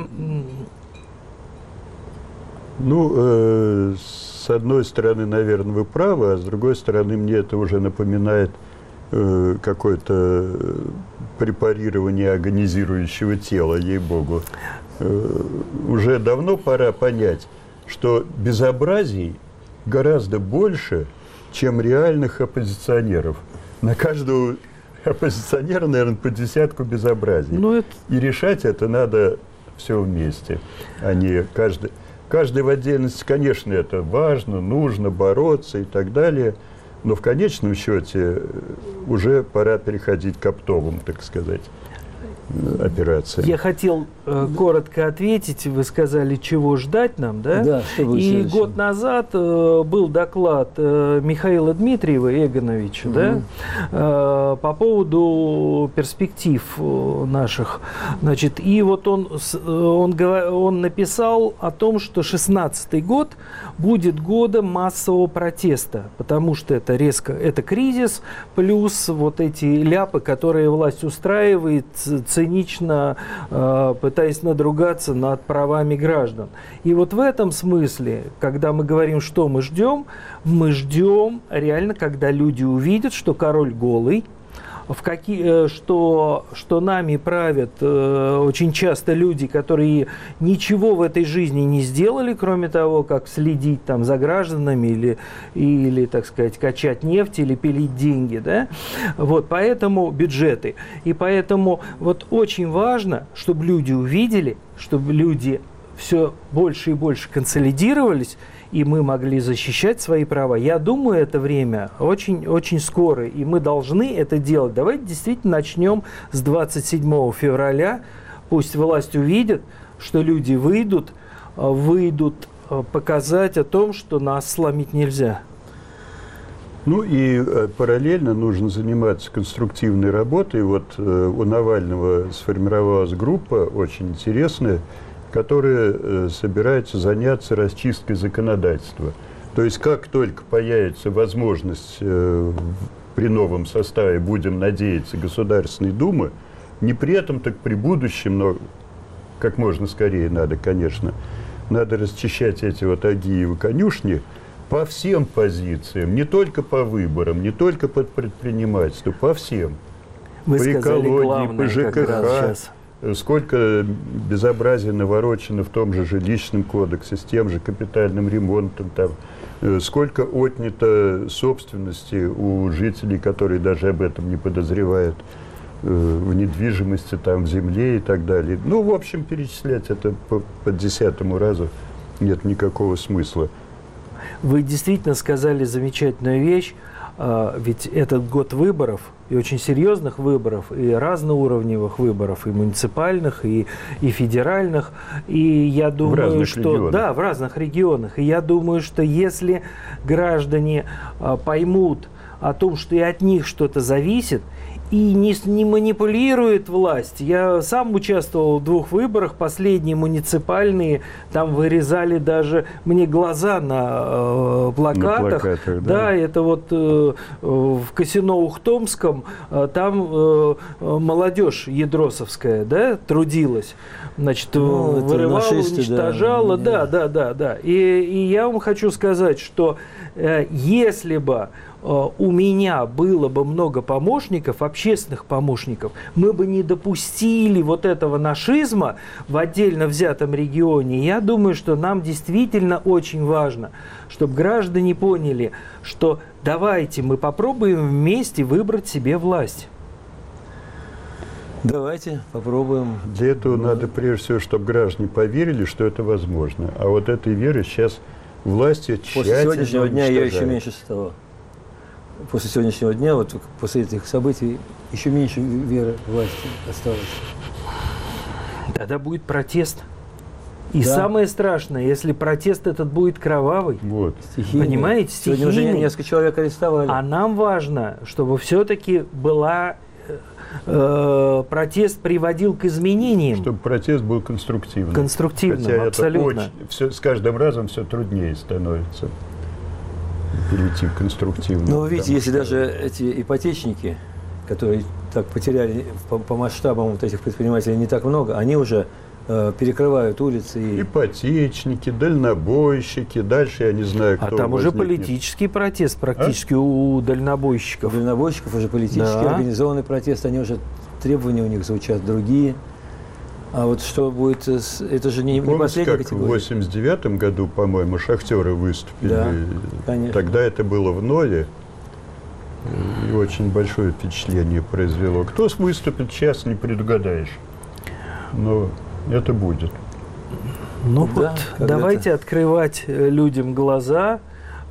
D: Ну, э, с одной стороны, наверное, вы правы, а с другой стороны, мне это уже напоминает э, какое-то препарирование агонизирующего тела, ей-богу. Э, уже давно пора понять, что безобразий гораздо больше, чем реальных оппозиционеров. На каждого оппозиционера, наверное, по десятку безобразий. Ну, это... И решать это надо все вместе, а не каждый... Каждый в отдельности, конечно, это важно, нужно бороться и так далее, но в конечном счете уже пора переходить к оптовым, так сказать, операциям.
B: Я хотел э, коротко ответить. Вы сказали, чего ждать нам, да?
C: Да, что будет
B: И
C: следующим?
B: год назад э, был доклад э, Михаила Дмитриева Эгоновича, угу. да, э, по поводу перспектив э, наших. Значит, и вот он, он, он написал о том, что шестнадцатый год будет годом массового протеста, потому что это резко, это кризис, плюс вот эти ляпы, которые власть устраивает, цинично э, пытаясь надругаться над правами граждан. И вот в этом смысле, когда мы говорим, что мы ждем, мы ждем реально, когда люди увидят, что король голый, в какие, что, что нами правят э, очень часто люди, которые ничего в этой жизни не сделали, кроме того, как следить там за гражданами или, или, так сказать, качать нефть или пилить деньги, да? Вот, поэтому бюджеты. И поэтому вот очень важно, чтобы люди увидели, чтобы люди все больше и больше консолидировались, и мы могли защищать свои права. Я думаю, это время очень, очень скоро, и мы должны это делать. Давайте действительно начнем с двадцать седьмого февраля. Пусть власть увидит, что люди выйдут, выйдут показать о том, что нас сломить нельзя.
D: Ну и э, параллельно нужно заниматься конструктивной работой. Вот э, у Навального сформировалась группа очень интересная, которая э, собирается заняться расчисткой законодательства. То есть как только появится возможность э, при новом составе, будем надеяться, Государственной Думы, Не при этом, так при будущем, но как можно скорее надо, конечно, надо расчищать эти вот Агиевы конюшни по всем позициям, не только по выборам, не только под предпринимательство, по всем.
B: Вы
D: по экологии,
B: главное,
D: по ЖКХ. Сколько безобразия наворочено в том же жилищном кодексе, с тем же капитальным ремонтом, там, сколько отнято собственности у жителей, которые даже об этом не подозревают, в недвижимости, там, в земле и так далее. Ну, в общем, перечислять это по, по десятому разу нет никакого смысла.
B: Вы действительно сказали замечательную вещь, ведь этот год выборов, и очень серьезных выборов, и разноуровневых выборов, и муниципальных, и, и федеральных. И я думаю, что...
D: Регионах.
B: Да, в разных регионах. И я думаю, что если граждане поймут о том, что и от них что-то зависит, и не, не манипулирует власть. Я сам участвовал в двух выборах, последние муниципальные, там вырезали даже мне глаза на э, плакатах. На плакатах, да. Да, это вот э, в казино Ухтомском, э, там э, молодежь ядросовская, да, трудилась. Значит, ну, вырывала, нашисты, уничтожала. Да, да, да, да. да. И, и я вам хочу сказать, что э, если бы у меня было бы много помощников, общественных помощников, мы бы не допустили вот этого нашизма в отдельно взятом регионе. Я думаю, что нам действительно очень важно, чтобы граждане поняли, что давайте мы попробуем вместе выбрать себе власть.
C: Давайте попробуем.
D: Для этого ну, надо прежде всего, чтобы граждане поверили, что это возможно. А вот этой веры сейчас власти тщательно
C: После сегодняшнего дня ее
D: уничтожают.
C: еще меньше стало. После сегодняшнего дня, вот после этих событий, еще меньше веры власти осталось.
B: Тогда будет протест. И
C: да.
B: самое страшное, если протест этот будет кровавый,
D: вот.
C: Стихийный.
B: Понимаете, стихийный.
C: Сегодня уже несколько человек арестовали.
B: А нам важно, чтобы все-таки была э, протест приводил к изменениям.
D: Чтобы протест был конструктивным.
B: Конструктивным,
D: Хотя
B: абсолютно.
D: Это очень, все, с каждым разом все труднее становится перейти к конструктивному.
C: Ну, вы видите, если что... даже эти ипотечники, которые так потеряли по, по масштабам вот этих предпринимателей не так много, они уже э, перекрывают улицы. И...
D: Ипотечники, дальнобойщики, дальше я не знаю, кто
B: А там
D: возникнет.
B: уже политический протест практически а? у дальнобойщиков.
C: У дальнобойщиков уже политический, да. Организованный протест, они уже, требования у них звучат другие. А вот что будет, это же не, не последняя
D: как
C: категория.
D: В восемьдесят девятом году, по-моему, шахтеры выступили.
C: Да, конечно.
D: Тогда это было в ноле. И очень большое впечатление произвело. Кто выступит, сейчас не предугадаешь. Но это будет.
B: Ну
C: да,
B: вот, давайте открывать людям глаза.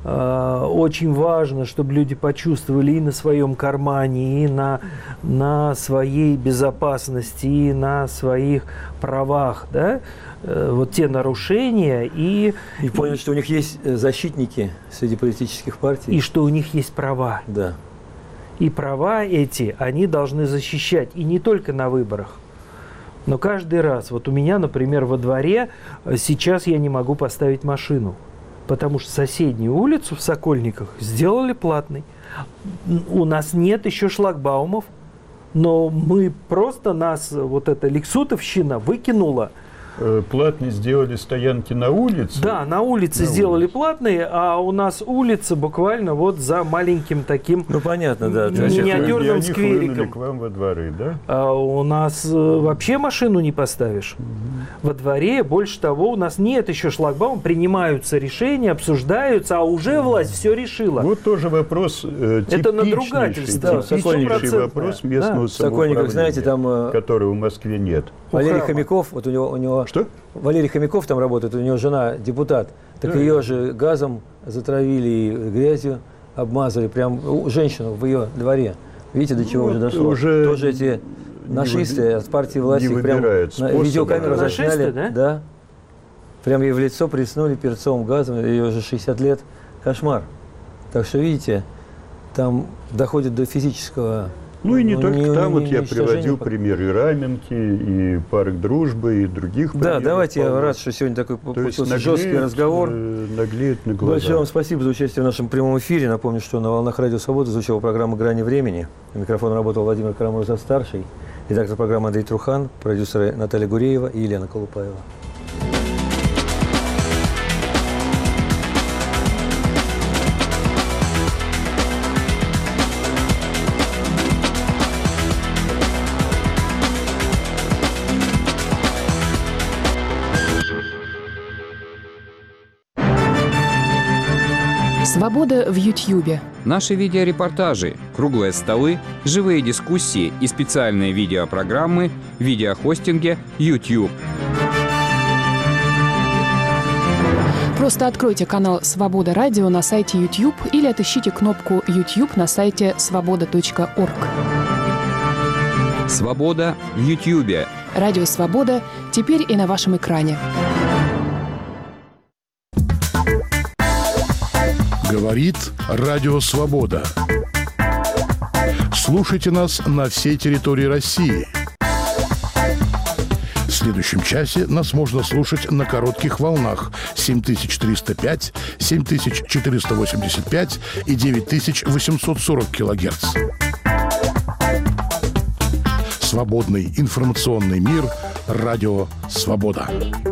B: Очень важно, чтобы люди почувствовали и на своем кармане, и на, на своей безопасности, и на своих правах, да? Вот те нарушения. И,
C: и поняли, что у них есть защитники среди политических партий.
B: И что у них есть права.
C: Да.
B: И права эти они должны защищать. И не только на выборах. Но каждый раз. Вот у меня, например, во дворе сейчас я не могу поставить машину. Потому что соседнюю улицу в Сокольниках сделали платной. У нас нет еще шлагбаумов, но мы просто нас, вот эта лексутовщина выкинула.
D: Платные сделали стоянки на улице?
B: Да, на улице на сделали улице. Платные, а у нас улица буквально вот за маленьким таким
C: ну, понятно, да,
B: миниатюрным сквериком.
D: К вам во дворы, да?
B: А у нас вообще машину не поставишь. Угу. Во дворе, больше того, у нас нет еще шлагбаума, принимаются решения, обсуждаются, а уже власть все решила.
D: Вот тоже вопрос э,
B: это надругательство.
D: Типичнейший вопрос местного
C: да. самоуправления, знаете, там,
D: которого в Москве нет.
C: Валерий Хомяков, вот у него, у него
D: Что?
C: Валерий Хомяков там работает, у него жена депутат. Так да. Ее же газом затравили и грязью обмазали, прям женщину в ее дворе. Видите, до чего вот уже дошло?
D: Уже
C: тоже эти нашисты от партии власти прям на видеокамеру засняли. Да? Да. Прям ей в лицо плеснули перцовым газом, ее уже шестьдесят лет. Кошмар. Так что, видите, там доходит до физического...
D: Ну и не ну, только
C: не,
D: там,
C: не,
D: вот я приводил по... пример и Раменки, и Парк Дружбы, и других
C: Да,
D: примеров.
C: давайте,
D: полно.
C: Я рад, что сегодня такой получился
D: наглеет,
C: жесткий разговор.
D: Наглеет на глаза.
C: Большое вам спасибо за участие в нашем прямом эфире. Напомню, что на «Волнах Радио Свобода» звучала программа «Грани времени». На микрофоне работал Владимир Карамурза-старший. Редактор программы Андрей Трухан, продюсеры Наталья Гуреева и Елена Колупаева.
M: Свобода в Ютьюбе.
N: Наши видеорепортажи, круглые столы, живые дискуссии и специальные видеопрограммы в видеохостинге YouTube.
M: Просто откройте канал «Свобода Радио» на сайте YouTube или отыщите кнопку YouTube на сайте свобода точка орг.
N: Свобода в Ютьюбе.
M: Радио «Свобода» теперь и на вашем экране.
O: Говорит Радио Свобода. Слушайте нас на всей территории России. В следующем часе нас можно слушать на коротких волнах семь тысяч триста пять, семь тысяч четыреста восемьдесят пять и девять тысяч восемьсот сорок килогерц. Свободный информационный мир. Радио Свобода.